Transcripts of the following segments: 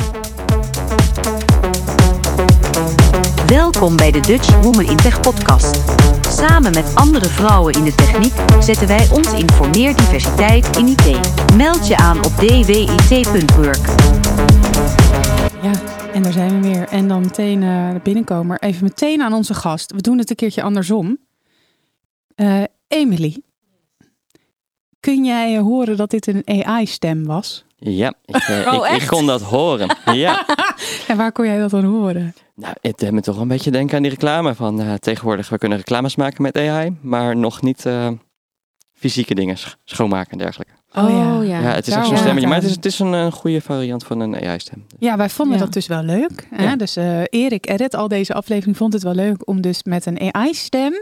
Welkom bij de Dutch Women in Tech podcast. Samen met andere vrouwen in de techniek zetten wij ons in voor meer diversiteit in IT. Meld je aan op dwit.work. Ja, en daar zijn we weer. En dan meteen binnenkomen. Even meteen aan onze gast. We doen het een keertje andersom. Emily, kun jij horen dat dit een AI-stem was? Ja, ik kon dat horen. Ja. En waar kon jij dat dan horen? Nou, het deed me toch een beetje denken aan die reclame van tegenwoordig. We kunnen reclames maken met AI, maar nog niet fysieke dingen schoonmaken en dergelijke. Oh ja. Ja, het is echt zo'n stemmetje, maar het is een goede variant van een AI-stem. Ja, wij vonden dat dus wel leuk. Hè? Ja. Dus Erik edit al deze aflevering vond het wel leuk om dus met een AI-stem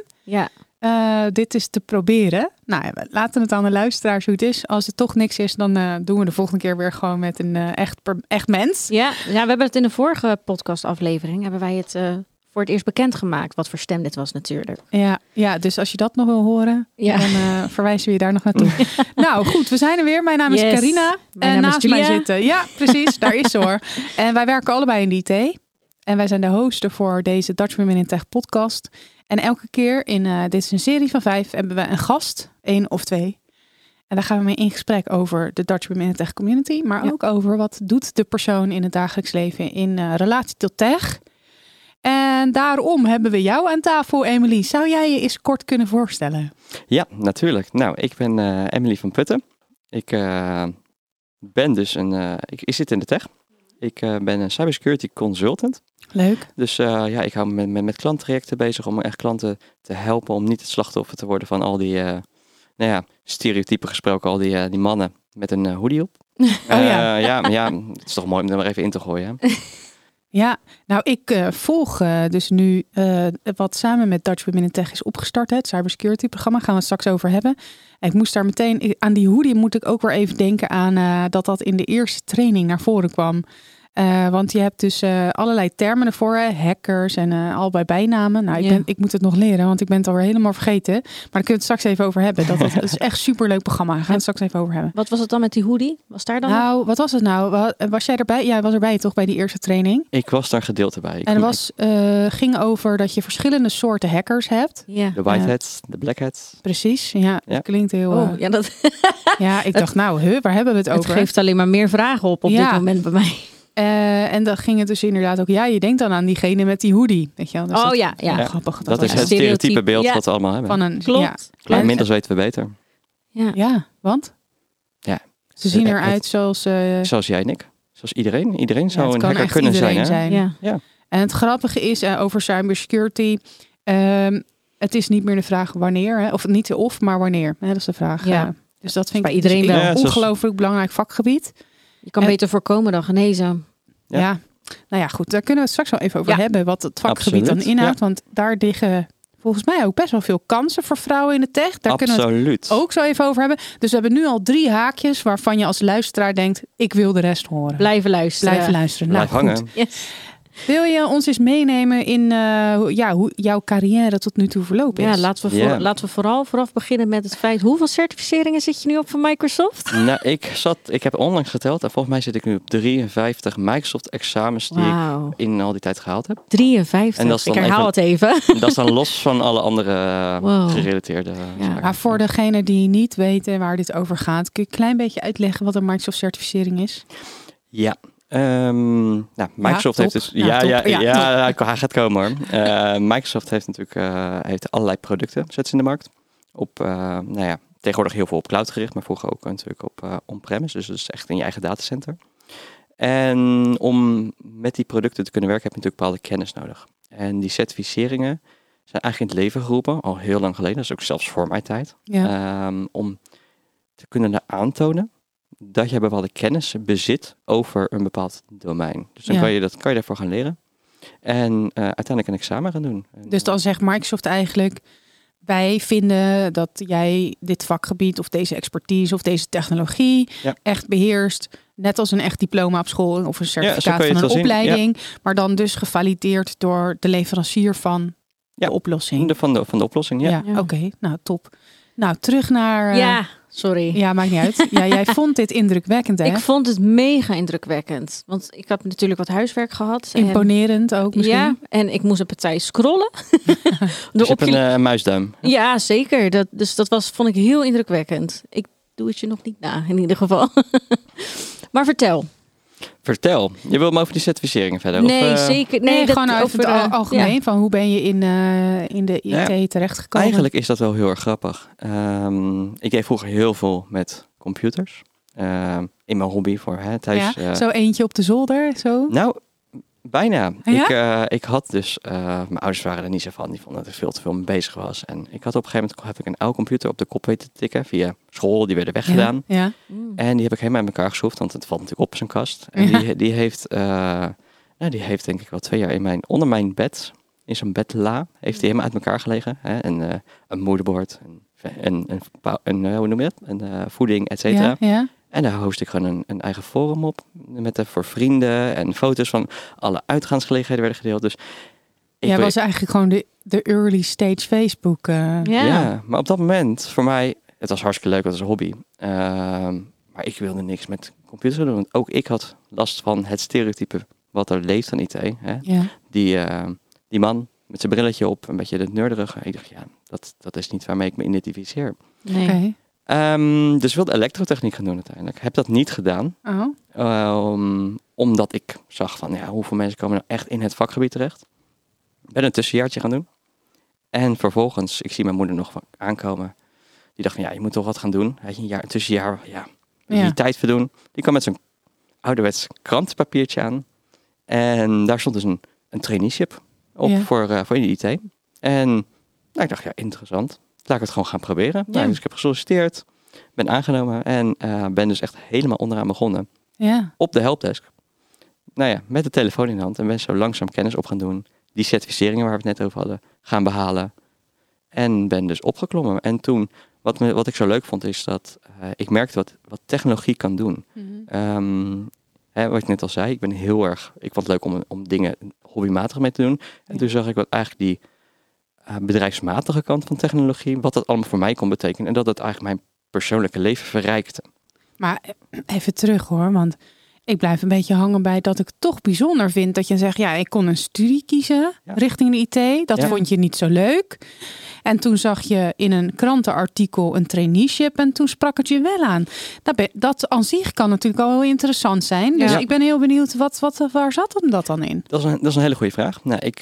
dit is te proberen. Nou, we laten het aan de luisteraars hoe het is. Als het toch niks is, dan doen we de volgende keer weer gewoon met een echt mens. Ja, we hebben het in de vorige podcastaflevering hebben wij het voor het eerst bekendgemaakt wat voor stem dit was natuurlijk. Ja, dus als je dat nog wil horen, dan verwijzen we je daar nog naartoe. Nou goed, we zijn er weer. Mijn naam is Carina. En naast mij zitten. Ja, precies, daar is ze hoor. En wij werken allebei in de IT. En wij zijn de hosten voor deze Dutch Women in Tech podcast. En elke keer dit is een serie van 5, hebben we een gast, 1 of 2. En daar gaan we mee in gesprek over de Dutch Women in Tech community. Maar ook over wat doet de persoon in het dagelijks leven in relatie tot tech. En daarom hebben we jou aan tafel, Emily. Zou jij je eens kort kunnen voorstellen? Ja, natuurlijk. Nou, ik ben Emily van Putten. Ik ben dus ik zit in de tech. Ik ben een cybersecurity consultant. Leuk. Dus ik hou me met klanttrajecten bezig om echt klanten te helpen om niet het slachtoffer te worden van al die, stereotypen gesproken, al die mannen met een hoodie op. Het is toch mooi om er maar even in te gooien. Hè? Ja, nou ik volg dus nu wat samen met Dutch Women in Tech is opgestart. Het cybersecurity programma, gaan we het straks over hebben. En ik moest daar meteen, aan die hoodie moet ik ook weer even denken aan dat in de eerste training naar voren kwam. Want je hebt dus allerlei termen ervoor, hackers en allebei bijnamen. Nou, ik moet het nog leren, want ik ben het alweer helemaal vergeten. Maar daar kunnen we het straks even over hebben. Dat is echt een superleuk programma. Daar gaan we het straks even over hebben. Wat was het dan met die hoodie? Was daar dan? Nou, wat was het nou? Was jij erbij? Jij was erbij toch bij die eerste training? Ik was daar gedeelte bij. Ging over dat je verschillende soorten hackers hebt. Ja. De white hats, de black hats. Precies, ja. Dat klinkt heel... ik dacht, waar hebben we het over? Het geeft alleen maar meer vragen op dit moment bij mij. En dan ging het dus inderdaad ook... Ja, je denkt dan aan diegene met die hoodie. Weet je wel? Dus grappig. Dat is het stereotype beeld wat we allemaal hebben. Klopt. Inmiddels weten we beter. Ja, want? Ja. Ze zien eruit zoals... Zoals jij en ik. Zoals iedereen. Iedereen zou een hacker kunnen zijn. Ja. En het grappige is over cybersecurity... het is niet meer de vraag wanneer. Hè? Of niet maar wanneer. Hè? Dat is de vraag. Ja. Dus dat vind ik bij iedereen wel een ongelooflijk belangrijk vakgebied. Je kan beter voorkomen dan genezen. Ja. Nou ja, goed. Daar kunnen we het straks wel even over hebben. Wat het vakgebied dan inhoudt. Want daar liggen volgens mij ook best wel veel kansen voor vrouwen in de tech. Daar kunnen we het ook zo even over hebben. Dus we hebben nu al 3 haakjes waarvan je als luisteraar denkt... ik wil de rest horen. Blijven luisteren. Blijf hangen. Yes. Wil je ons eens meenemen in hoe jouw carrière tot nu toe verlopen is? Ja, laten we vooraf beginnen met het feit... hoeveel certificeringen zit je nu op van Microsoft? Nou, ik heb onlangs geteld en volgens mij zit ik nu op 53 Microsoft-examens... die ik in al die tijd gehaald heb. 53? En dat is dan ik herhaal het even. Dat is dan los van alle andere gerelateerde zaken. Maar voor degene die niet weten waar dit over gaat... kun je een klein beetje uitleggen wat een Microsoft-certificering is? Ja. Microsoft heeft dus... Hij gaat komen hoor. Microsoft heeft natuurlijk allerlei producten, zet ze in de markt. Tegenwoordig heel veel op cloud gericht, maar vroeger ook natuurlijk op on-premise. Dus dat is echt in je eigen datacenter. En om met die producten te kunnen werken heb je natuurlijk bepaalde kennis nodig. En die certificeringen zijn eigenlijk in het leven geroepen, al heel lang geleden. Dat is ook zelfs voor mijn tijd. Ja. Om te kunnen aantonen dat je bepaalde kennis bezit over een bepaald domein. Dus dan kan je daarvoor gaan leren. En uiteindelijk een examen gaan doen. Dus dan zegt Microsoft eigenlijk... wij vinden dat jij dit vakgebied of deze expertise of deze technologie echt beheerst. Net als een echt diploma op school of een certificaat van een opleiding. Maar dan dus gevalideerd door de leverancier van de oplossing. Van de oplossing, Oké, nou top. Nou, terug naar... Sorry. Ja, maakt niet uit. Ja, jij vond dit indrukwekkend, hè? Ik vond het mega indrukwekkend. Want ik heb natuurlijk wat huiswerk gehad. Imponerend ook misschien. Ja, en ik moest een partij scrollen. Dus je hebt een muisduim. Ja, zeker. Vond ik heel indrukwekkend. Ik doe het je nog niet na, in ieder geval. Maar vertel. Je wil me over die certificeringen verder? Nee, zeker. Nee, gewoon over het algemeen. Van hoe ben je in de IT terechtgekomen? Eigenlijk is dat wel heel erg grappig. Ik deed vroeger heel veel met computers. In mijn hobby voor thuis. Ja? Zo eentje op de zolder? Zo? Nou, bijna. Ja? Ik had dus... mijn ouders waren er niet zo van. Die vonden dat ik veel te veel mee bezig was. En ik had op een gegeven moment een oude computer op de kop weten te tikken. Via school. Die werden weggedaan. Ja. En die heb ik helemaal in elkaar geschroefd. Want het valt natuurlijk op zijn kast. En die heeft denk ik wel 2 jaar onder mijn bed... In zo'n bedla heeft hij helemaal uit elkaar gelegen. Hè? Een moederbord, hoe noem je dat? Een voeding, et cetera. Ja. En daar host ik gewoon een eigen forum op. Voor vrienden en foto's van alle uitgaansgelegenheden werden gedeeld. Dus jij was eigenlijk gewoon de early stage Facebook. Ja, maar op dat moment, voor mij, het was hartstikke leuk, het was een hobby. Maar ik wilde niks met computers doen. Want ook ik had last van het stereotype wat er leeft aan IT. Hè? Ja. Die man met zijn brilletje op, een beetje de nerderige. Ik dacht, dat is niet waarmee ik me identificeer. Nee. Okay. Dus ik wilde elektrotechniek gaan doen uiteindelijk. Heb dat niet gedaan. Omdat ik zag van, hoeveel mensen komen nou echt in het vakgebied terecht. Ik ben een tussenjaartje gaan doen. En vervolgens, ik zie mijn moeder nog aankomen. Die dacht van, je moet toch wat gaan doen. Een tussenjaar, die tijd verdoen. Die kwam met zo'n ouderwets krantenpapiertje aan. En daar stond dus een traineeship op voor in de IT. En ik dacht, interessant. Laat ik het gewoon gaan proberen. Ja. Dus ik heb gesolliciteerd, ben aangenomen en ben dus echt helemaal onderaan begonnen. Ja. Op de helpdesk. Met de telefoon in de hand en ben zo langzaam kennis op gaan doen. Die certificeringen waar we het net over hadden, gaan behalen. En ben dus opgeklommen. En toen, wat ik zo leuk vond, is dat ik merkte wat technologie kan doen. Mm-hmm. Wat ik net al zei, ik vond het leuk om dingen hobbymatig mee te doen. En toen zag ik wat eigenlijk die bedrijfsmatige kant van technologie, wat dat allemaal voor mij kon betekenen. En dat het eigenlijk mijn persoonlijke leven verrijkte. Maar even terug hoor, want ik blijf een beetje hangen bij dat ik toch bijzonder vind dat je zegt, ik kon een studie kiezen richting de IT. Dat vond je niet zo leuk. En toen zag je in een krantenartikel een traineeship en toen sprak het je wel aan. Dat aan zich kan natuurlijk al heel interessant zijn. Dus ik ben heel benieuwd, waar zat hem dat dan in? Dat is een hele goede vraag. Ik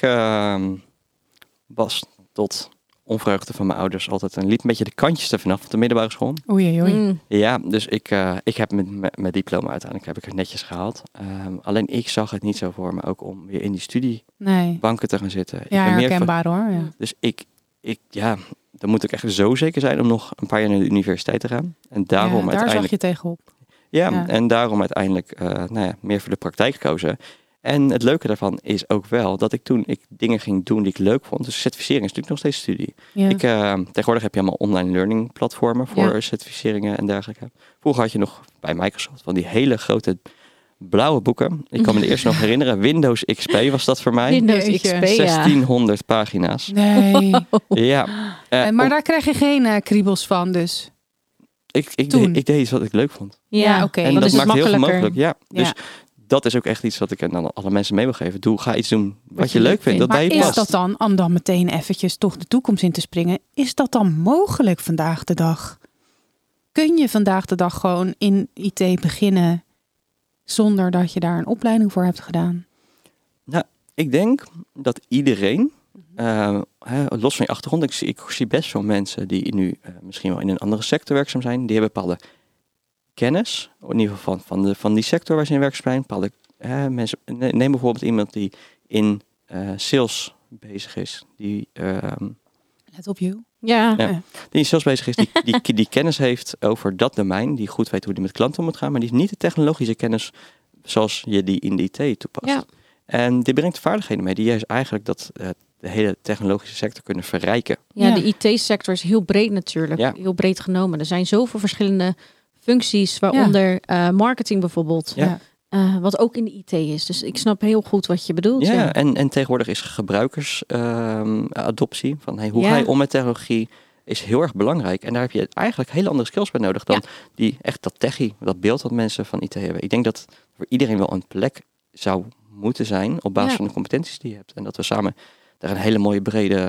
was tot onvreugde van mijn ouders altijd liep een beetje de kantjes er vanaf op de middelbare school. Oei. Ja, dus ik heb mijn diploma uiteindelijk heb ik het netjes gehaald. Alleen ik zag het niet zo voor me ook om weer in die studiebanken te gaan zitten. Ja, herkenbaar hoor. Ja. Dus dan moet ik echt zo zeker zijn om nog een paar jaar naar de universiteit te gaan. En daarom daar zag je tegenop. Ja, en daarom uiteindelijk meer voor de praktijk gekozen. En het leuke daarvan is ook wel dat ik dingen ging doen die ik leuk vond. Dus certificering is natuurlijk nog steeds studie. Ja. Tegenwoordig heb je allemaal online learning platformen voor certificeringen en dergelijke. Vroeger had je nog bij Microsoft van die hele grote blauwe boeken. Ik kan me de eerste nog herinneren. Windows XP was dat voor mij. Windows XP, 1600 pagina's. Nee. Ja. Maar daar krijg je geen kriebels van dus? Ik deed iets wat ik leuk vond. Ja, oké. En dat maakt heel veel mogelijk. Ja. Dus dat is ook echt iets wat ik aan alle mensen mee wil geven. Ga iets doen wat je leuk vindt. Dat bij je past. Is dat dan, om dan meteen eventjes toch de toekomst in te springen, is dat dan mogelijk vandaag de dag? Kun je vandaag de dag gewoon in IT beginnen zonder dat je daar een opleiding voor hebt gedaan? Nou, ik denk dat iedereen, los van je achtergrond, ik zie best veel mensen die nu misschien wel in een andere sector werkzaam zijn. Die hebben bepaalde kennis, in ieder geval van die sector waar ze in werkzaam zijn. Bepaalde mensen. Neem bijvoorbeeld iemand die in sales bezig is. Let op you. Ja. Die in sales bezig is, die kennis heeft over dat domein, die goed weet hoe die met klanten om moet gaan, maar die heeft niet de technologische kennis zoals je die in de IT toepast. Ja. En die brengt vaardigheden mee die juist eigenlijk de hele technologische sector kunnen verrijken. Ja, de IT-sector is heel breed natuurlijk. Ja. Heel breed genomen. Er zijn zoveel verschillende functies, waaronder marketing bijvoorbeeld. Ja. Wat ook in de IT is. Dus ik snap heel goed wat je bedoelt. Ja. En tegenwoordig is gebruikersadoptie. Van hoe ga je om met technologie? is heel erg belangrijk. En daar heb je eigenlijk hele andere skills bij nodig dan dat techie, dat beeld wat mensen van IT hebben. Ik denk dat voor iedereen wel een plek zou moeten zijn op basis van de competenties die je hebt. En dat we samen daar een hele mooie brede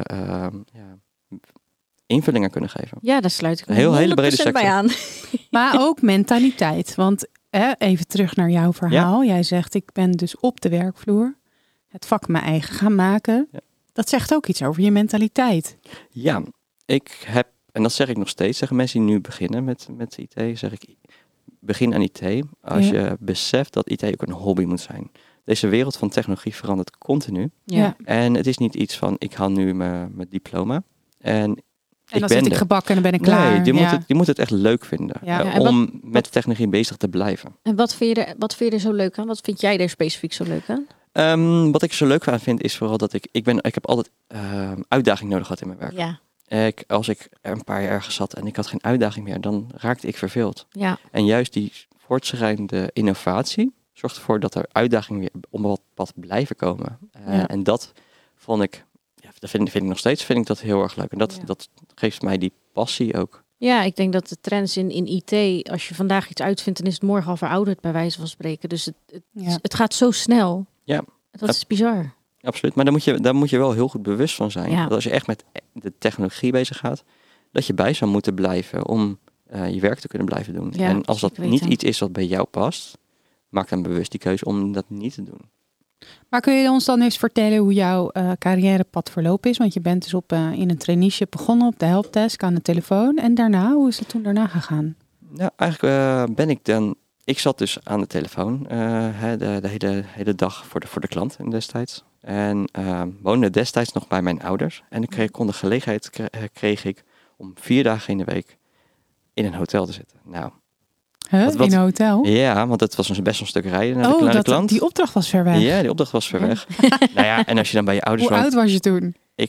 invullingen kunnen geven. Ja, daar sluit ik een hele brede sector bij aan. Maar ook mentaliteit. Want even terug naar jouw verhaal. Ja. Jij zegt, ik ben dus op de werkvloer het vak mijn eigen gaan maken. Ja. Dat zegt ook iets over je mentaliteit. Ja, ik heb, en dat zeg ik nog steeds, zeggen mensen die nu beginnen met IT, zeg ik, begin aan IT. Als je beseft dat IT ook een hobby moet zijn. Deze wereld van technologie verandert continu. Ja. En het is niet iets van, ik haal nu mijn diploma. En dan zit ik gebakken en dan ben ik klaar. Nee, je moet het echt leuk vinden. Ja. Om met technologie bezig te blijven. En wat vind je er zo leuk aan? Wat vind jij er specifiek zo leuk aan? Wat ik zo leuk aan vind is vooral dat ik heb altijd uitdaging nodig gehad in mijn werk. Ja. Als ik een paar jaar ergens zat en ik had geen uitdaging meer, dan raakte ik verveeld. Ja. En juist die voortschrijdende innovatie zorgt ervoor dat er uitdagingen weer om wat pad blijven komen. En dat vond ik, dat vind ik nog steeds dat heel erg leuk. En dat geeft mij die passie ook. Ja, ik denk dat de trends in IT, als je vandaag iets uitvindt, dan is het morgen al verouderd bij wijze van spreken. Dus het gaat zo snel. Ja. Dat is bizar. Absoluut, maar daar moet je wel heel goed bewust van zijn. Ja. Dat als je echt met de technologie bezig gaat, dat je bij zou moeten blijven om je werk te kunnen blijven doen. Ja, en als dat niet iets is wat bij jou past, maak dan bewust die keuze om dat niet te doen. Maar kun je ons dan eens vertellen hoe jouw carrièrepad verlopen is? Want je bent dus in een traineeship begonnen op de helpdesk aan de telefoon. En daarna, hoe is het toen daarna gegaan? Nou, eigenlijk ik zat dus aan de telefoon de hele dag voor de klant destijds. En woonde destijds nog bij mijn ouders. En ik kon de gelegenheid kreeg ik om 4 dagen in de week in een hotel te zitten. Nou, in een hotel? Ja, want het was best een stuk rijden naar de klant. Die opdracht was ver weg. Ja, die opdracht was ver weg. Nou ja, en als je dan bij je ouders woont... Hoe oud was je toen? Ik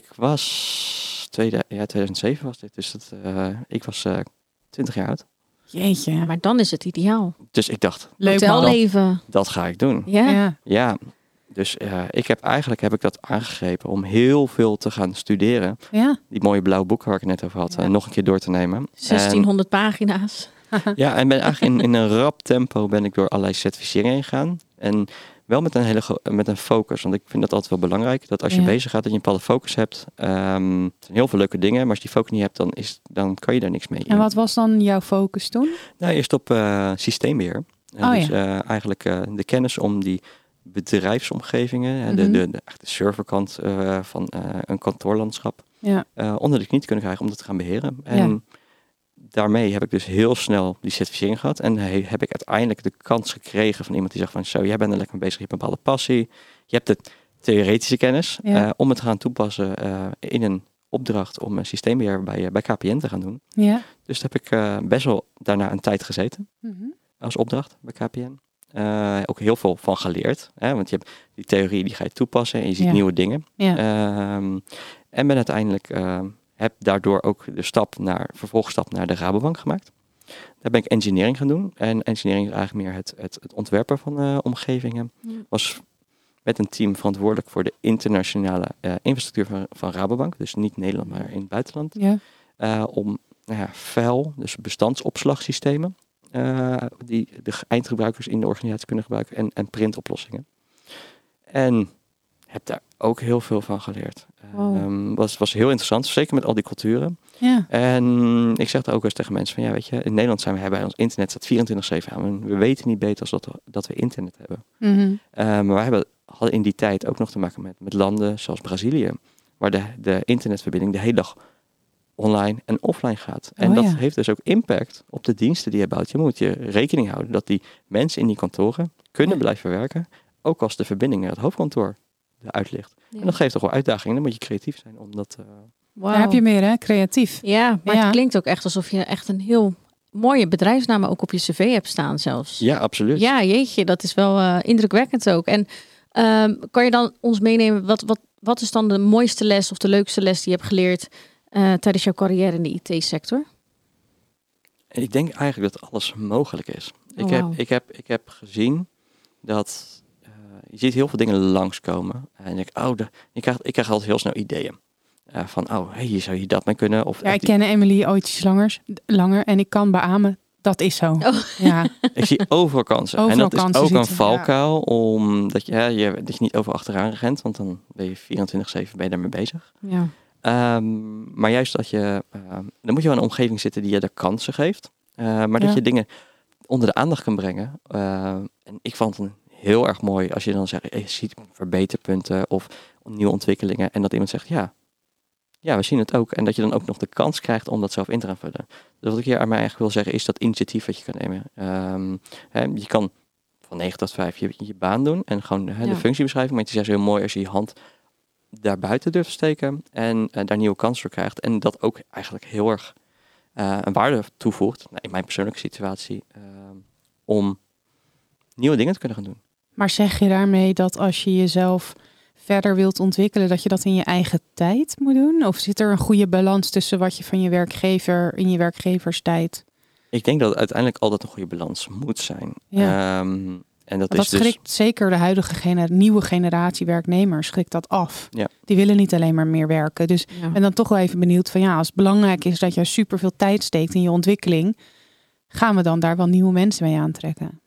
was 2007 was dit. Dus ik was 20 jaar oud. Jeetje. Maar dan is het ideaal. Dus ik dacht, hotelleven. Dat ga ik doen. Ja. Dus ik heb dat aangegrepen om heel veel te gaan studeren. Ja. Die mooie blauwe boeken waar ik het net over had, nog een keer door te nemen. 1600 pagina's. Ja, en ben eigenlijk in een rap tempo ben ik door allerlei certificeringen heen gegaan. En wel met een focus, want ik vind dat altijd wel belangrijk. Dat als je bezig gaat, dat je een bepaalde focus hebt. Er zijn heel veel leuke dingen, maar als je die focus niet hebt, dan kan je daar niks mee. En wat was dan jouw focus toen? Nou, eerst op systeembeheer. Eigenlijk de kennis om die bedrijfsomgevingen, de serverkant van een kantoorlandschap, onder de knie te kunnen krijgen om dat te gaan beheren. En daarmee heb ik dus heel snel die certificering gehad. En heb ik uiteindelijk de kans gekregen van iemand die zegt van, zo, jij bent er lekker mee bezig, je hebt een bepaalde passie. Je hebt de theoretische kennis om het te gaan toepassen in een opdracht om een systeembeheer bij KPN te gaan doen. Ja. Dus daar heb ik best wel daarna een tijd gezeten als opdracht bij KPN. Ook heel veel van geleerd. Want je hebt die theorie, die ga je toepassen en je ziet nieuwe dingen. Ja. En ben uiteindelijk... heb daardoor ook de vervolgstap naar de Rabobank gemaakt. Daar ben ik engineering gaan doen. En engineering is eigenlijk meer het ontwerpen van omgevingen. Was met een team verantwoordelijk voor de internationale infrastructuur van Rabobank. Dus niet Nederland, maar in het buitenland. Ja. Om vuil, dus bestandsopslagsystemen, die de eindgebruikers in de organisatie kunnen gebruiken. En printoplossingen. En heb daar ook heel veel van geleerd. Was heel interessant, zeker met al die culturen. Ja. En ik zeg er ook eens tegen mensen van, weet je, in Nederland hebben wij ons internet staat 24/7 aan. We weten niet beter als dat we internet hebben. Mm-hmm. Maar wij hadden in die tijd ook nog te maken met landen zoals Brazilië, waar de internetverbinding de hele dag online en offline gaat. En dat heeft dus ook impact op de diensten die je bouwt. Je moet je rekening houden dat die mensen in die kantoren kunnen blijven werken, ook als de verbinding naar het hoofdkantoor eruit ligt. Ja. En dat geeft toch wel uitdagingen. Dan moet je creatief zijn om dat... Daar heb je meer, hè? Creatief. Ja, maar het klinkt ook echt alsof je echt een heel mooie bedrijfsnaam ook op je cv hebt staan zelfs. Ja, absoluut. Ja, jeetje, dat is wel indrukwekkend ook. En kan je dan ons meenemen, wat is dan de mooiste les of de leukste les die je hebt geleerd tijdens jouw carrière in de IT-sector? Ik denk eigenlijk dat alles mogelijk is. Ik heb gezien dat... Je ziet heel veel dingen langskomen. En ik krijg altijd heel snel ideeën. Hier zou je dat mee kunnen. Of ik ken Emily ooitjes langer en ik kan beamen, dat is zo. Oh. Ja. Ik zie overal kansen. En dat is ook een valkuil, omdat je niet over achteraan rent, want dan ben je 24/7 daarmee bezig. Ja. Maar juist dat dan moet je wel in een omgeving zitten die je de kansen geeft. Maar dat je dingen onder de aandacht kan brengen. En ik vond het heel erg mooi als je dan zegt, je ziet verbeterpunten of nieuwe ontwikkelingen. En dat iemand zegt, ja, we zien het ook. En dat je dan ook nog de kans krijgt om dat zelf in te gaan vullen. Dus wat ik hier aan mij eigenlijk wil zeggen, is dat initiatief wat je kan nemen. Je kan van 9 tot 5 je baan doen en gewoon de functiebeschrijving. Maar het is juist heel mooi als je je hand daar buiten durft te steken en daar nieuwe kansen voor krijgt. En dat ook eigenlijk heel erg een waarde toevoegt, in mijn persoonlijke situatie, om nieuwe dingen te kunnen gaan doen. Maar zeg je daarmee dat als je jezelf verder wilt ontwikkelen, dat je dat in je eigen tijd moet doen? Of zit er een goede balans tussen wat je van je werkgever in je werkgeverstijd? Ik denk dat het uiteindelijk altijd een goede balans moet zijn. Ja. En dat schrikt dus zeker de huidige nieuwe generatie werknemers schrikt dat af. Ja. Die willen niet alleen maar meer werken. Dus ik ben dan toch wel even benieuwd van als het belangrijk is dat je superveel tijd steekt in je ontwikkeling, gaan we dan daar wel nieuwe mensen mee aantrekken?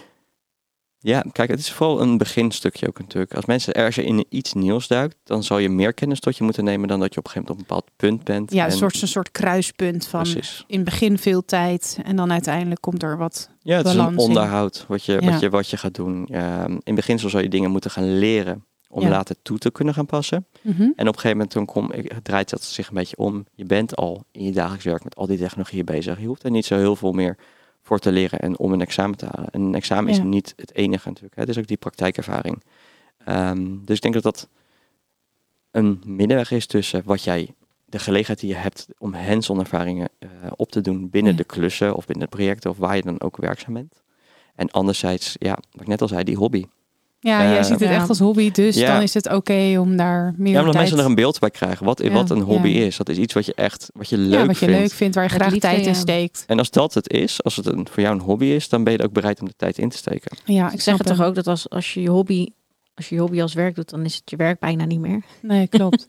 Ja, kijk, het is vooral een beginstukje ook natuurlijk. Als mensen ergens in iets nieuws duikt, dan zal je meer kennis tot je moeten nemen dan dat je op een gegeven moment op een bepaald punt bent. Ja, een soort kruispunt van in het begin veel tijd en dan uiteindelijk komt er wat balans in. Het is een onderhoud wat je gaat doen. In beginsel zal je dingen moeten gaan leren om later toe te kunnen gaan passen. Mm-hmm. En op een gegeven moment draait dat zich een beetje om. Je bent al in je dagelijks werk met al die technologieën bezig. Je hoeft er niet zo heel veel meer voor te leren en om een examen te halen. En een examen is niet het enige natuurlijk. Het is ook die praktijkervaring. Dus ik denk dat dat een middenweg is tussen de gelegenheid die je hebt om hands-on ervaringen op te doen binnen de klussen of binnen de projecten of waar je dan ook werkzaam bent. En anderzijds, wat ik net al zei, die hobby. Ja, jij ziet het echt als hobby, dus dan is het oké om daar meer omdat mensen er een beeld bij krijgen wat een hobby is. Dat is iets wat je leuk vindt, waar je graag tijd in steekt. En als dat het is, als het voor jou een hobby is, dan ben je ook bereid om de tijd in te steken. Ja, ik zeg het toch ook dat als je je hobby als werk doet, dan is het je werk bijna niet meer. Nee, klopt.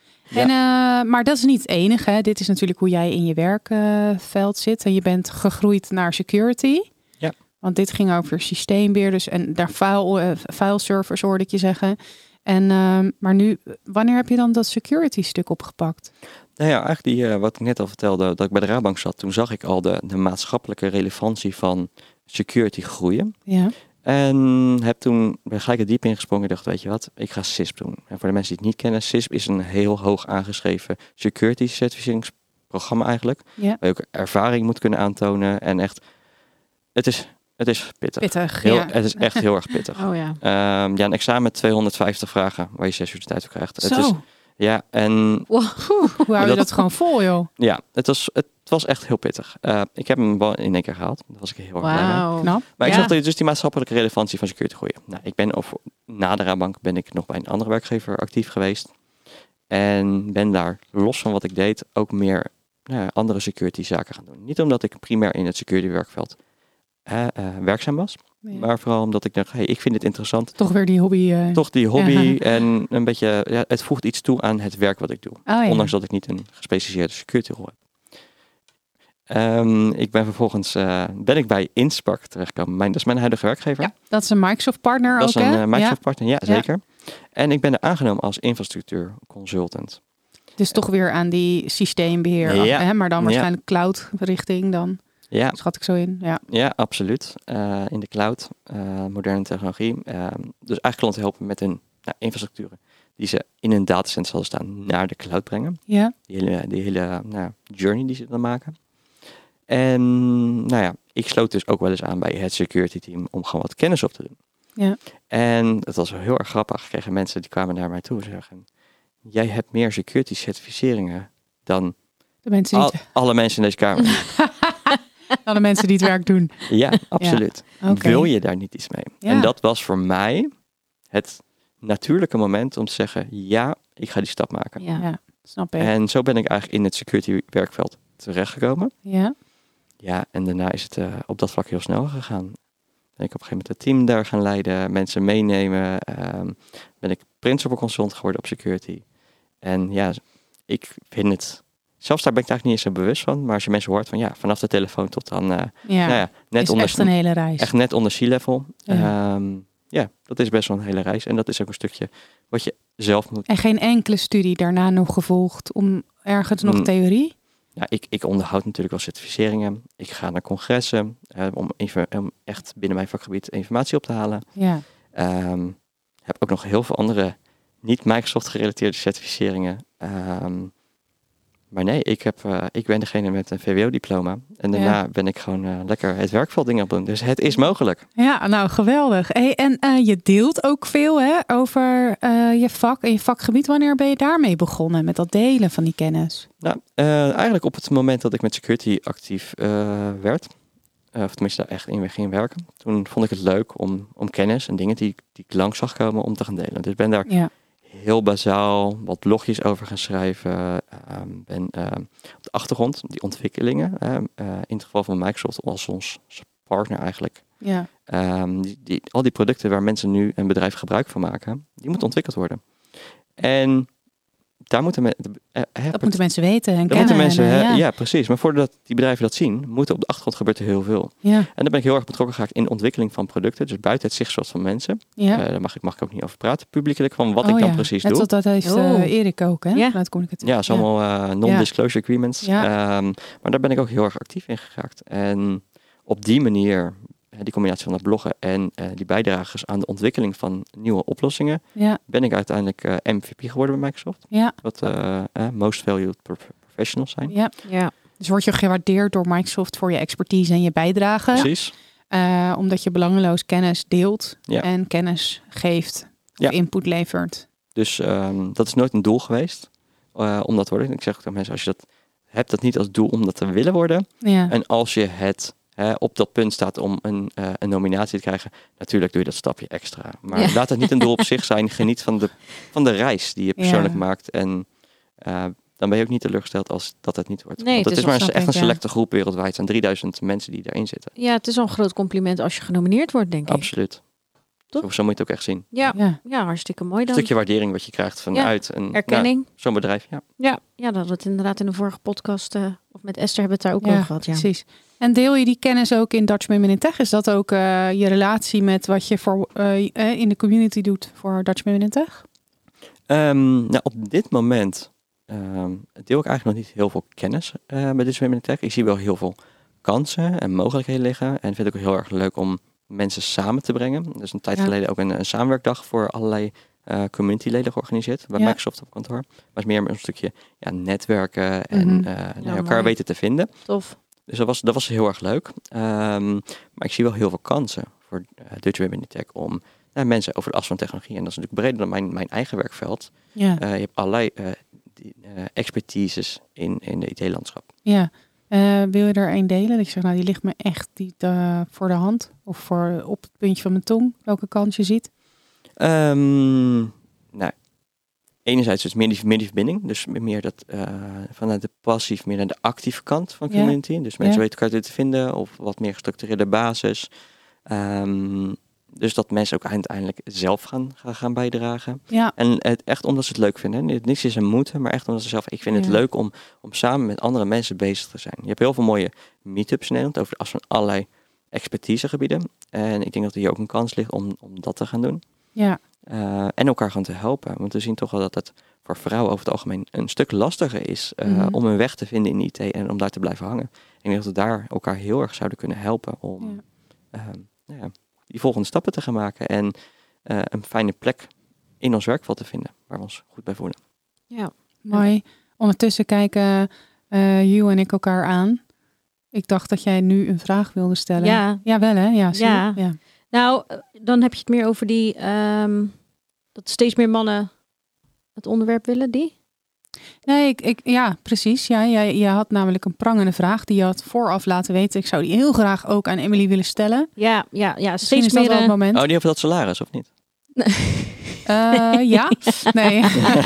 Maar dat is niet het enige. Hè. Dit is natuurlijk hoe jij in je werkveld zit. En je bent gegroeid naar security. Ja. Want dit ging over systeembeheer. Dus, en daar fileservers hoorde ik je zeggen. En, maar nu, wanneer heb je dan dat security stuk opgepakt? Nou ja, eigenlijk wat ik net al vertelde, dat ik bij de Rabobank zat. Toen zag ik al de maatschappelijke relevantie van security groeien. Ja. En ben gelijk er diep ingesprongen en dacht, weet je wat, ik ga CISP doen. En voor de mensen die het niet kennen, CISP is een heel hoog aangeschreven security certificeringsprogramma eigenlijk. Ja. Waar je ook ervaring moet kunnen aantonen. En echt, het is pittig. Het is echt heel erg pittig. Oh, ja. Een examen met 250 vragen waar je 6 uur de tijd voor krijgt. Zo. Het is, en wow. Hoe hou je dat gewoon vol, joh? Ja, het was echt heel pittig. Ik heb hem wel in 1 keer gehaald. Daar was ik heel erg blij mee. Knap. Maar ik zag dus die maatschappelijke relevantie van security groeien. Nou, na de Rabobank ben ik nog bij een andere werkgever actief geweest. En ben daar, los van wat ik deed, ook meer andere security zaken gaan doen. Niet omdat ik primair in het security werkveld werkzaam was. Ja. Maar vooral omdat ik dacht, ik vind het interessant. Toch weer die hobby. Toch die hobby en een beetje, het voegt iets toe aan het werk wat ik doe. Ondanks dat ik niet een gespecialiseerde security rol heb. Ik ben vervolgens bij Inspark terechtgekomen. Dat is mijn huidige werkgever. Ja, dat is een Microsoft partner dat ook, Dat is een Microsoft partner, ja, zeker. En ik ben er aangenomen als infrastructuur consultant. Dus toch weer aan die systeembeheer, hè? Maar dan waarschijnlijk cloud richting dan. Ja. Schat ik zo in. Ja, absoluut. In de cloud, moderne technologie. Dus eigenlijk klanten helpen met hun infrastructuren die ze in een datacenter zullen staan naar de cloud brengen. Ja. Die hele journey die ze dan maken. En ik sloot dus ook wel eens aan bij het security team om gewoon wat kennis op te doen. Ja. En het was heel erg grappig. Ik kreeg mensen die kwamen naar mij toe en zeggen, jij hebt meer security certificeringen dan alle mensen in deze kamer. Dan de mensen die het werk doen. Ja, absoluut. Ja. Okay. Wil je daar niet iets mee? Ja. En dat was voor mij het natuurlijke moment om te zeggen, ik ga die stap maken. Ja, snap ik. En zo ben ik eigenlijk in het security werkveld terechtgekomen. Ja. Ja, en daarna is het op dat vlak heel snel gegaan. Ben ik op een gegeven moment het team daar gaan leiden, mensen meenemen. Ben ik principal consultant geworden op security. En ik vind het... Zelfs daar ben ik eigenlijk niet eens zo bewust van. Maar als je mensen hoort van vanaf de telefoon tot dan... net is echt een hele reis. Echt net onder sea-level. Dat is best wel een hele reis. En dat is ook een stukje wat je zelf moet... En geen enkele studie daarna nog gevolgd om ergens nog theorie? Ja, ik onderhoud natuurlijk wel certificeringen. Ik ga naar congressen om echt binnen mijn vakgebied informatie op te halen. Ja. Heb ook nog heel veel andere niet Microsoft gerelateerde certificeringen. Maar nee, ik ben degene met een VWO-diploma. En daarna ben ik gewoon lekker het werkveld dingen op doen. Dus het is mogelijk. Ja, nou geweldig. Hey, en je deelt ook veel over je vak en je vakgebied. Wanneer ben je daarmee begonnen met dat delen van die kennis? Nou, eigenlijk op het moment dat ik met security actief werd. Of tenminste daar echt in ging werken. Toen vond ik het leuk om kennis en dingen die ik langs zag komen om te gaan delen. Dus ben daar... heel bazaal wat blogjes over gaan schrijven. Ben op de achtergrond die ontwikkelingen. In het geval van Microsoft als ons partner eigenlijk. Ja. Al die producten waar mensen nu een bedrijf gebruik van maken. Die moeten ontwikkeld worden. En daar moeten moeten mensen weten en kennen. Moeten mensen, ja, precies. Maar voordat die bedrijven dat zien, moet op de achtergrond gebeurt er heel veel. Ja. En dan ben ik heel erg betrokken geraakt in de ontwikkeling van producten. Dus buiten het zichtslot van mensen. Ja. Daar mag ik ook niet over praten, publiekelijk, van wat ik dan precies doe. Dat heeft Erik ook, hè? Ja, dat communicatief. Ja, is allemaal non-disclosure agreements. Ja. Maar daar ben ik ook heel erg actief in geraakt. En op die manier, die combinatie van het bloggen en die bijdragers aan de ontwikkeling van nieuwe oplossingen, ben ik uiteindelijk MVP geworden bij Microsoft. Ja. Wat most valued professionals zijn. Ja. Ja. Dus word je gewaardeerd door Microsoft voor je expertise en je bijdrage. Precies. Omdat je belangeloos kennis deelt en kennis geeft of input levert. Dus dat is nooit een doel geweest om dat te worden. Ik zeg ook aan mensen, als je dat hebt, dat niet als doel om dat te willen worden. Ja. En als je het op dat punt staat om een nominatie te krijgen, natuurlijk doe je dat stapje extra. Maar laat het niet een doel op zich zijn. Geniet van de reis die je persoonlijk maakt. En dan ben je ook niet teleurgesteld als dat het niet wordt. Nee, want het is maar echt een selecte groep wereldwijd. Het zijn 3000 mensen die daarin zitten. Ja, het is al een groot compliment als je genomineerd wordt, denk ik. Absoluut. Zo moet je het ook echt zien. Ja, hartstikke mooi dan. Een stukje waardering wat je krijgt vanuit een erkenning. Zo'n bedrijf. Ja, dat hadden we het inderdaad in de vorige podcast of met Esther hebben we het daar ook over gehad. Ja, precies. En deel je die kennis ook in Dutch Women in Tech? Is dat ook je relatie met wat je voor in de community doet voor Dutch Women in Tech? Op dit moment deel ik eigenlijk nog niet heel veel kennis bij Dutch Women in Tech. Ik zie wel heel veel kansen en mogelijkheden liggen. En vind ik ook heel erg leuk om mensen samen te brengen. Dus een tijd geleden ook een samenwerkdag voor allerlei communityleden georganiseerd bij Microsoft op kantoor. Maar het is meer een stukje netwerken en elkaar weten te vinden. Tof. Dus dat was heel erg leuk. Maar ik zie wel heel veel kansen voor Dutch Women in Tech om mensen over de as van technologie. En dat is natuurlijk breder dan mijn eigen werkveld. Ja. Je hebt allerlei expertises in de IT-landschap. Ja. Wil je er een delen? Dat je zegt, die ligt me echt voor de hand. Of op het puntje van mijn tong. Welke kans je ziet? Enerzijds is meer die verbinding. Dus meer dat vanuit de passief meer naar de actieve kant van community. Ja. Dus mensen weten elkaar te vinden. Of wat meer gestructureerde basis. Dus dat mensen ook uiteindelijk zelf gaan bijdragen. Ja. En het echt omdat ze het leuk vinden. Niks is een moeten, maar echt omdat ze zelf... Ik vind het leuk om samen met andere mensen bezig te zijn. Je hebt heel veel mooie meetups in Nederland over de as van allerlei expertisegebieden. En ik denk dat er hier ook een kans ligt om dat te gaan doen. Ja. En elkaar gewoon te helpen. Want we zien toch wel dat het voor vrouwen over het algemeen een stuk lastiger is om een weg te vinden in IT en om daar te blijven hangen. Ik denk dat we daar elkaar heel erg zouden kunnen helpen om die volgende stappen te gaan maken en een fijne plek in ons werkveld te vinden waar we ons goed bij voelen. Ja, mooi. Ondertussen kijken Hugh en ik elkaar aan. Ik dacht dat jij nu een vraag wilde stellen. Ja wel hè? Ja. Nou, dan heb je het meer over die dat steeds meer mannen het onderwerp willen, die? Nee, precies. Ja, je had namelijk een prangende vraag die je had vooraf laten weten. Ik zou die heel graag ook aan Emily willen stellen. Ja, steeds meer het moment. Oh, die over dat salaris, of niet? Ja, nee.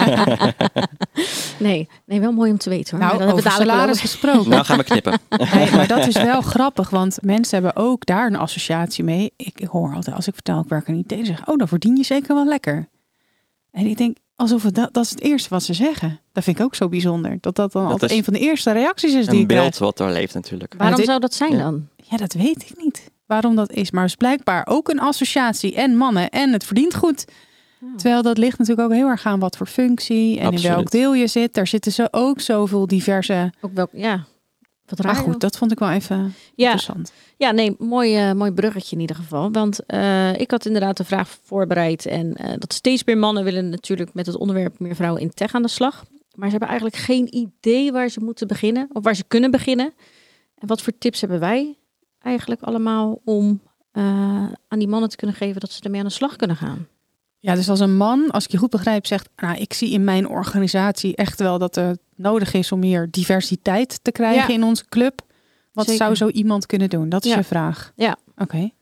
nee, wel mooi om te weten hoor. Nou, over het salaris gesproken. Nou gaan we knippen. Nee, maar dat is wel grappig, want mensen hebben ook daar een associatie mee. Ik hoor altijd, als ik vertel ik werk aan IT, zeggen, dan verdien je zeker wel lekker. En ik denk, alsof dat is het eerste wat ze zeggen. Dat vind ik ook zo bijzonder. Dat dan altijd een van de eerste reacties is die ik krijg. Een beeld wat er leeft natuurlijk. Waarom zou dat zijn dan? Ja, dat weet ik niet. Waarom dat is. Maar het is blijkbaar ook een associatie en mannen en het verdient goed. Terwijl dat ligt natuurlijk ook heel erg aan wat voor functie en in welk deel je zit. Daar zitten ze ook zoveel diverse... Ook wel, wat raar. Maar goed, dat vond ik wel even interessant. Ja, nee, mooi bruggetje in ieder geval. Want ik had inderdaad de vraag voorbereid. En dat steeds meer mannen willen natuurlijk met het onderwerp meer vrouwen in tech aan de slag. Maar ze hebben eigenlijk geen idee waar ze moeten beginnen. Of waar ze kunnen beginnen. En wat voor tips hebben wij eigenlijk allemaal om aan die mannen te kunnen geven dat ze ermee aan de slag kunnen gaan? Ja, dus als een man, als ik je goed begrijp, zegt... ik zie in mijn organisatie echt wel dat het nodig is om meer diversiteit te krijgen in onze club. Wat zou zo iemand kunnen doen? Dat is je vraag. Ja. Oké.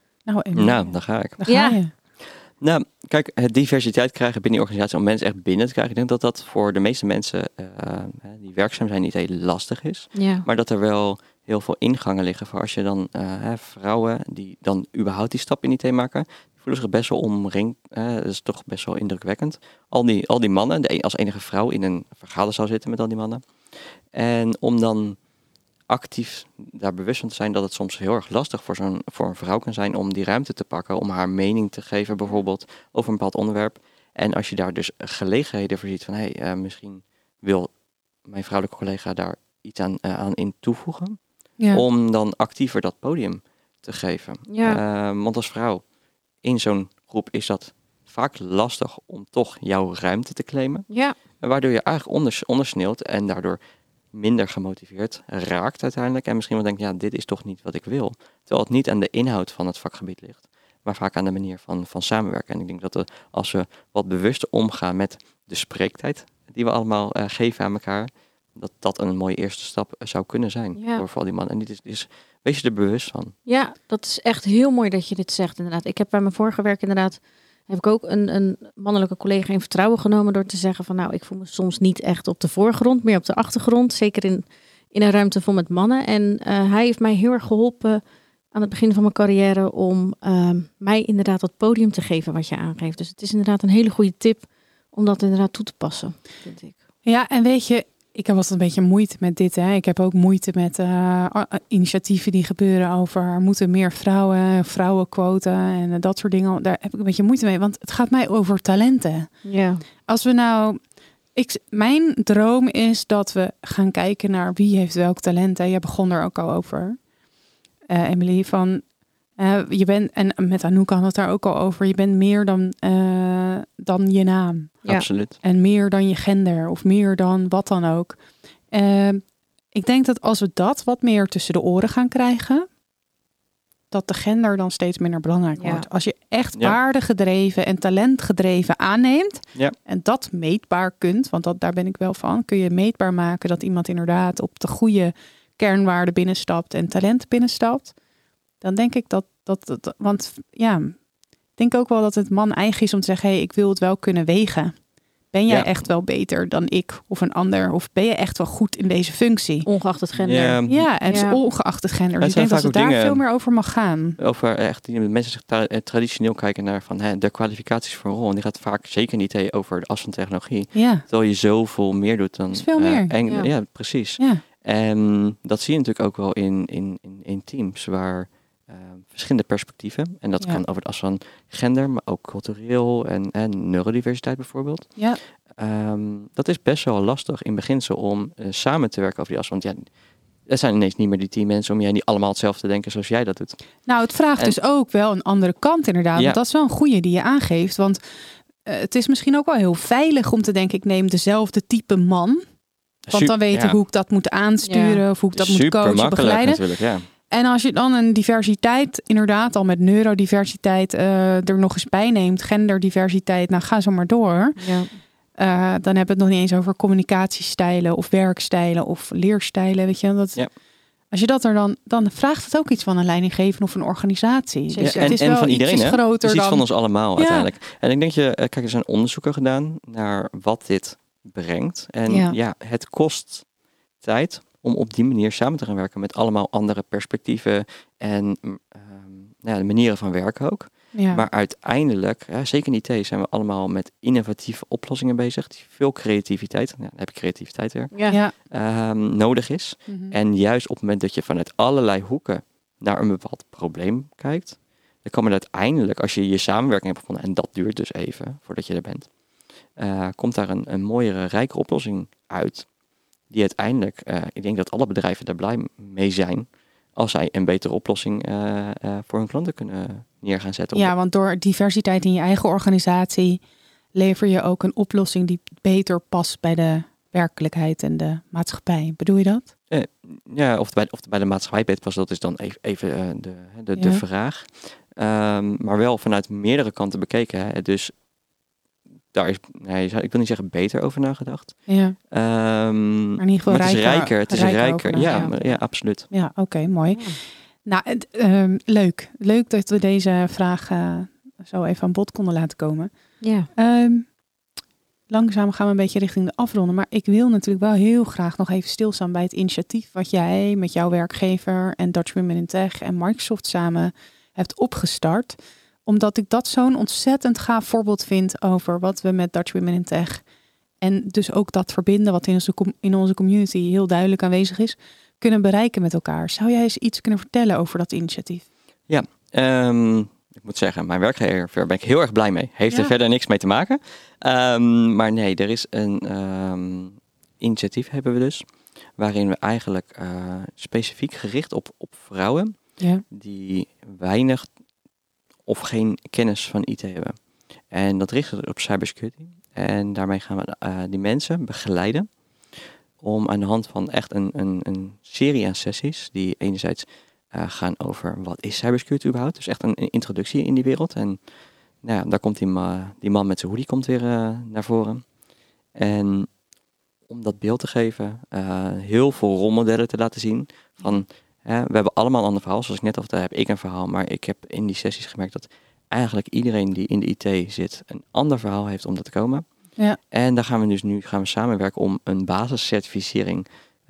Nou, dan ga ik. Dan ga je. Nou, kijk, het diversiteit krijgen binnen die organisatie om mensen echt binnen te krijgen. Ik denk dat dat voor de meeste mensen die werkzaam zijn niet heel lastig is. Ja. Maar dat er wel heel veel ingangen liggen voor als je dan vrouwen die dan überhaupt die stap in IT maken... voelen zich best wel omringd. Dat is toch best wel indrukwekkend. Al die mannen, als enige vrouw in een vergaderzaal zitten met al die mannen. En om dan actief daar bewust van te zijn dat het soms heel erg lastig voor een vrouw kan zijn om die ruimte te pakken, om haar mening te geven bijvoorbeeld over een bepaald onderwerp. En als je daar dus gelegenheden voor ziet van misschien wil mijn vrouwelijke collega daar iets aan in toevoegen. Ja. Om dan actiever dat podium te geven. Ja. Want als vrouw in zo'n groep is dat vaak lastig om toch jouw ruimte te claimen. Ja. Waardoor je eigenlijk ondersneeuwt en daardoor minder gemotiveerd raakt uiteindelijk. En misschien wel denkt, dit is toch niet wat ik wil. Terwijl het niet aan de inhoud van het vakgebied ligt, maar vaak aan de manier van samenwerken. En ik denk dat als we wat bewuster omgaan met de spreektijd die we allemaal geven aan elkaar, dat een mooie eerste stap zou kunnen zijn voor al die mannen. En wees je er bewust van. Ja, dat is echt heel mooi dat je dit zegt inderdaad. Ik heb bij mijn vorige werk inderdaad, heb ik ook een mannelijke collega in vertrouwen genomen door te zeggen van ik voel me soms niet echt op de voorgrond, meer op de achtergrond. Zeker in een ruimte vol met mannen. En hij heeft mij heel erg geholpen aan het begin van mijn carrière om mij inderdaad dat podium te geven wat je aangeeft. Dus het is inderdaad een hele goede tip om dat inderdaad toe te passen, vind ik. Ja, en weet je, ik heb altijd een beetje moeite met dit. Hè. Ik heb ook moeite met initiatieven die gebeuren over moeten meer vrouwenquota en dat soort dingen. Daar heb ik een beetje moeite mee, want het gaat mij over talenten. Ja. Als we mijn droom is dat we gaan kijken naar wie heeft welk talent. Je begon er ook al over, Emily, van je bent, en met Anouk had het daar ook al over, je bent meer dan je naam. Ja. Absoluut. En meer dan je gender of meer dan wat dan ook. Ik denk dat als we dat wat meer tussen de oren gaan krijgen, dat de gender dan steeds minder belangrijk wordt. Als je echt waardegedreven en talentgedreven aanneemt en dat meetbaar kunt, want daar ben ik wel van, kun je meetbaar maken dat iemand inderdaad op de goede kernwaarden binnenstapt en talent binnenstapt. Dan denk ik want ik denk ook wel dat het man eigen is om te zeggen, ik wil het wel kunnen wegen. Ben jij echt wel beter dan ik of een ander? Of ben je echt wel goed in deze functie? Ongeacht het gender. Ongeacht het gender. Dus ik denk dat het daar veel meer over mag gaan. Over echt die mensen zich traditioneel kijken naar van de kwalificaties voor een rol. En die gaat vaak zeker niet over de as van technologie. Ja. Terwijl je zoveel meer doet dan. Is veel meer. Ja, precies. Ja. En dat zie je natuurlijk ook wel in teams waar verschillende perspectieven. En dat kan over de as van gender, maar ook cultureel en neurodiversiteit bijvoorbeeld. Ja. Dat is best wel lastig in beginsel om samen te werken over die as. Want er zijn ineens niet meer die 10 mensen om jij niet allemaal hetzelfde te denken zoals jij dat doet. Nou, het vraagt dus ook wel een andere kant inderdaad. Ja. Want dat is wel een goeie die je aangeeft. Want het is misschien ook wel heel veilig om te denken, ik neem dezelfde type man. Want dan weet ik hoe ik dat moet aansturen of hoe ik dat moet coachen, begeleiden. Natuurlijk, ja. En als je dan een diversiteit, inderdaad al met neurodiversiteit er nog eens bij neemt, genderdiversiteit, nou ga zo maar door. Ja. Dan hebben we het nog niet eens over communicatiestijlen of werkstijlen of leerstijlen. Weet je, als je dat dan vraagt het ook iets van een leidinggevende of een organisatie. Dus het is wel van iedereen, groter dan van ons allemaal uiteindelijk. En ik denk kijk, er zijn onderzoeken gedaan naar wat dit brengt. En het kost tijd om op die manier samen te gaan werken met allemaal andere perspectieven en de manieren van werken ook. Ja. Maar uiteindelijk, zeker in IT, zijn we allemaal met innovatieve oplossingen bezig. Die veel creativiteit, dan heb ik creativiteit weer, nodig is. Mm-hmm. En juist op het moment dat je vanuit allerlei hoeken naar een bepaald probleem kijkt, dan komen er uiteindelijk, als je je samenwerking hebt gevonden, en dat duurt dus even voordat je er bent, komt daar een mooiere, rijkere oplossing uit. Die uiteindelijk, ik denk dat alle bedrijven daar blij mee zijn als zij een betere oplossing voor hun klanten kunnen neer gaan zetten. Ja, want door diversiteit in je eigen organisatie lever je ook een oplossing die beter past bij de werkelijkheid en de maatschappij. Bedoel je dat? Of bij de maatschappij beter past, dat is dan even de vraag. Maar wel vanuit meerdere kanten bekeken. Hè. Dus daar is, ik wil niet zeggen beter over nagedacht. Ja. Maar in ieder geval rijker. Het is rijker. Ja, absoluut. Ja, oké, mooi. Ja. Nou, leuk. Leuk dat we deze vraag zo even aan bod konden laten komen. Ja. Langzaam gaan we een beetje richting de afronden. Maar ik wil natuurlijk wel heel graag nog even stilstaan bij het initiatief wat jij met jouw werkgever en Dutch Women in Tech en Microsoft samen hebt opgestart. Omdat ik dat zo'n ontzettend gaaf voorbeeld vind over wat we met Dutch Women in Tech en dus ook dat verbinden wat in onze community heel duidelijk aanwezig is, kunnen bereiken met elkaar. Zou jij eens iets kunnen vertellen over dat initiatief? Ja, ik moet zeggen, mijn werkgever ben ik heel erg blij mee. Heeft er verder niks mee te maken. Maar nee, er is een initiatief hebben we dus, waarin we eigenlijk specifiek gericht op vrouwen die weinig of geen kennis van IT hebben. En dat richt op cybersecurity. En daarmee gaan we die mensen begeleiden om aan de hand van echt een serie aan sessies die enerzijds gaan over wat is cybersecurity überhaupt. Dus echt een introductie in die wereld. En daar komt die man met zijn hoodie komt weer naar voren. En om dat beeld te geven, heel veel rolmodellen te laten zien van we hebben allemaal een ander verhaal. Zoals ik net al vertelde, heb ik een verhaal. Maar ik heb in die sessies gemerkt dat eigenlijk iedereen die in de IT zit een ander verhaal heeft om dat te komen. Ja. En daar gaan we dus nu samenwerken om een basiscertificering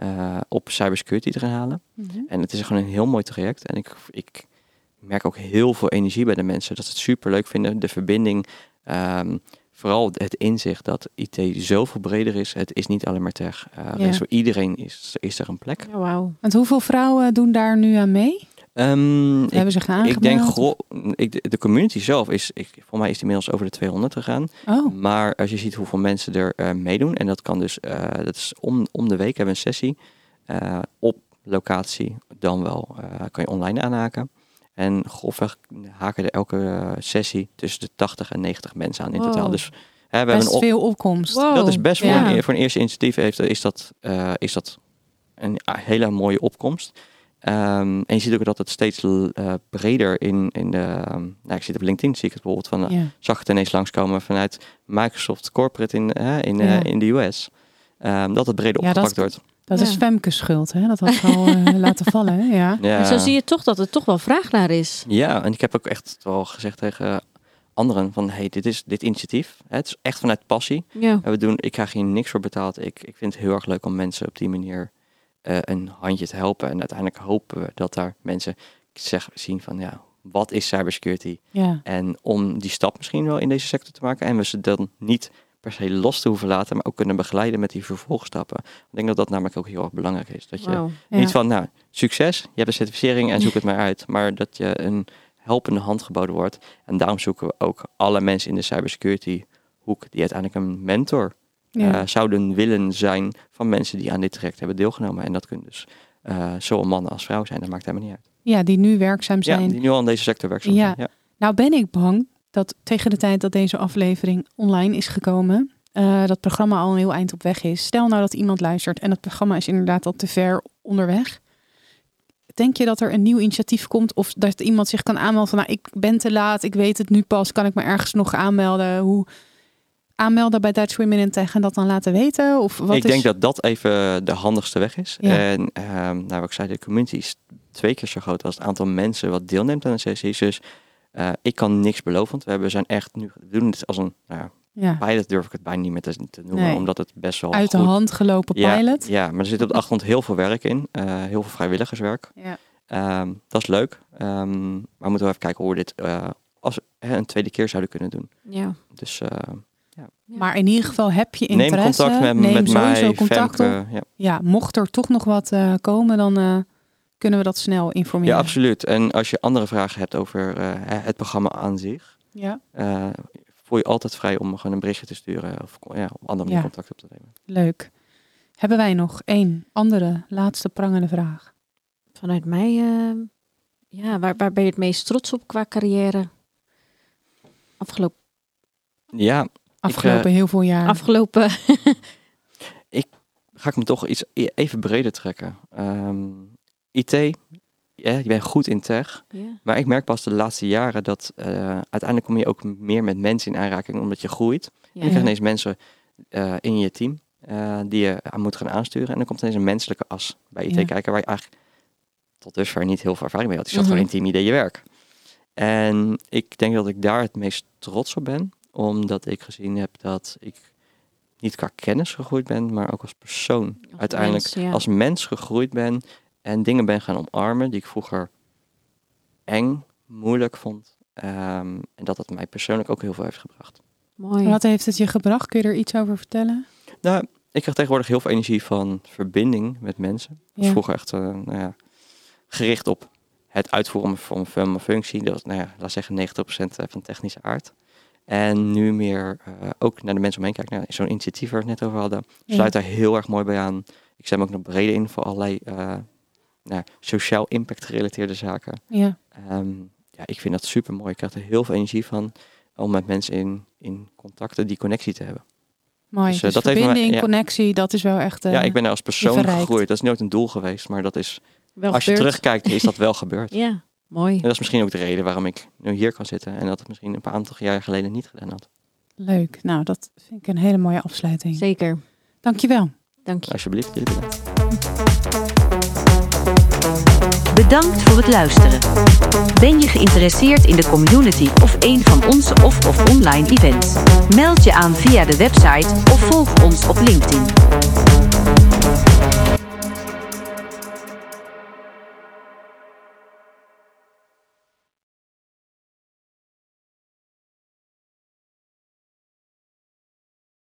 op cybersecurity te gaan halen. Mm-hmm. En het is gewoon een heel mooi traject. En ik merk ook heel veel energie bij de mensen. Dat ze het super leuk vinden. De verbinding. Vooral het inzicht dat IT zoveel breder is. Het is niet alleen maar tech. Voor iedereen is er een plek. Ja, wauw. Want hoeveel vrouwen doen daar nu aan mee? Hebben ze gaan aangemeld? Ik denk, de community zelf voor mij is die inmiddels over de 200 gegaan. Oh. Maar als je ziet hoeveel mensen er meedoen. En dat kan dus, dat is om de week hebben we een sessie. Op locatie dan wel kan je online aanhaken. En grofweg haken er elke sessie tussen de 80 en 90 mensen aan in totaal. Dus we hebben veel opkomst. Wow. Dat is best voor een eerste initiatief is dat een hele mooie opkomst. En je ziet ook dat het steeds breder in de... ik zit op LinkedIn, zie ik het bijvoorbeeld van... zag het ineens langskomen vanuit Microsoft Corporate in de US. Dat het breder opgepakt wordt. Dat is Femke's schuld, hè? Dat had ze al laten vallen. Hè? Ja. Maar zo zie je toch dat er toch wel vraag naar is. Ja, en ik heb ook echt wel gezegd tegen anderen van... dit initiatief, het is echt vanuit passie. Ja. Ik krijg hier niks voor betaald. Ik vind het heel erg leuk om mensen op die manier... een handje te helpen. En uiteindelijk hopen we dat daar mensen zien van wat is cybersecurity? Ja. En om die stap misschien wel in deze sector te maken. En we ze dan niet per se los te hoeven laten, maar ook kunnen begeleiden met die vervolgstappen. Ik denk dat dat namelijk ook heel erg belangrijk is. Dat je niet van, succes, je hebt een certificering en zoek het maar uit. Maar dat je een helpende hand geboden wordt. En daarom zoeken we ook alle mensen in de cybersecurity hoek die uiteindelijk een mentor zouden willen zijn van mensen die aan dit traject hebben deelgenomen. En dat kunnen dus zowel mannen als vrouwen zijn. Dat maakt helemaal niet uit. Ja, die nu werkzaam zijn. Ja, die nu al in deze sector werkzaam zijn. Ja. Nou ben ik bang dat tegen de tijd dat deze aflevering online is gekomen, dat programma al een heel eind op weg is. Stel nou dat iemand luistert en het programma is inderdaad al te ver onderweg. Denk je dat er een nieuw initiatief komt of dat iemand zich kan aanmelden van ik ben te laat, ik weet het nu pas, kan ik me ergens nog aanmelden? Hoe aanmelden bij Dutch Women in Tech en dat dan laten weten? Of wat denk dat dat even de handigste weg is. Ja. En wat ik zei, de community is 2 keer zo groot als het aantal mensen wat deelneemt aan de sessies. Dus ik kan niks beloven. Want we zijn echt nu doen het als een pilot, durf ik het bijna niet meer te noemen, omdat het best wel uit de hand gelopen pilot. Ja, maar er zit op de achtergrond heel veel werk in, heel veel vrijwilligerswerk. Ja. Dat is leuk. Maar we moeten wel even kijken hoe we dit als een tweede keer zouden kunnen doen. Ja. Dus, Maar in ieder geval heb je interesse. Neem contact met mij, Femke. Ja, mocht er toch nog wat komen, dan kunnen we dat snel informeren. Ja, absoluut. En als je andere vragen hebt over het programma aan zich, voel je altijd vrij om gewoon een berichtje te sturen of op andere manier contact op te nemen. Leuk. Hebben wij nog één andere laatste prangende vraag? Vanuit mij, waar ben je het meest trots op qua carrière? Afgelopen heel veel jaar. Ga ik me toch iets even breder trekken. IT, je bent goed in tech. Yeah. Maar ik merk pas de laatste jaren dat uiteindelijk kom je ook meer met mensen in aanraking omdat je groeit. Yeah. Je krijgt ineens mensen in je team die je moet gaan aansturen. En dan komt ineens een menselijke as bij IT kijken waar je eigenlijk tot dusver niet heel veel ervaring mee had. Je zat gewoon in team idee je werk. En ik denk dat ik daar het meest trots op ben. Omdat ik gezien heb dat ik niet qua kennis gegroeid ben, maar ook als persoon. Uiteindelijk als mens gegroeid ben en dingen ben gaan omarmen die ik vroeger eng, moeilijk vond. En dat mij persoonlijk ook heel veel heeft gebracht. Mooi. Wat heeft het je gebracht? Kun je er iets over vertellen? Nou, ik krijg tegenwoordig heel veel energie van verbinding met mensen. Dat was vroeger echt gericht op het uitvoeren van een functie. Dat was, laat zeggen 90% van technische aard. En nu meer ook naar de mensen omheen kijken. Zo'n initiatief waar we het net over hadden. Sluit daar heel erg mooi bij aan. Ik zet me ook nog breder in voor allerlei sociaal impact gerelateerde zaken. Ja. Ik vind dat super mooi. Ik krijg er heel veel energie van om met mensen in contacten die connectie te hebben. Mooi. Dus dat verbinding, connectie, dat is wel echt ik ben er als persoon gegroeid. Dat is nooit een doel geweest, maar dat is wel als gebeurd. Je terugkijkt, is dat wel gebeurd. Ja. Mooi. En dat is misschien ook de reden waarom ik nu hier kan zitten en dat het misschien een paar aantal jaar geleden niet gedaan had. Leuk. Nou, dat vind ik een hele mooie afsluiting. Zeker. Dankjewel. Dank je. Alsjeblieft, jullie bedankt. Bedankt voor het luisteren. Ben je geïnteresseerd in de community of een van onze of online events? Meld je aan via de website of volg ons op LinkedIn.